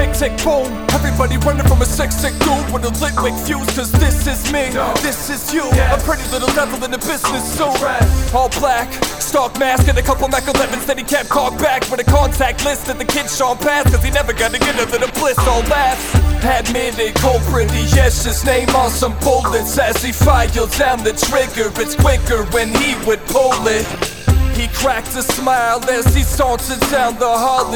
tick, tick, boom. Everybody running from a sick, sick dude with a lit wick fuse. Cause this is me, this is you. A pretty little devil in the business suit. All black, stock mask and a couple Mac 11s that he kept caught back with a contact list that the kid Sean passed. Cause he never got to get into the bliss. All laughs, admitted culprit, he etched his name on some bullets as he fired down the trigger. It's quicker when he would pull it. He cracked a smile as he sauntered down the hall.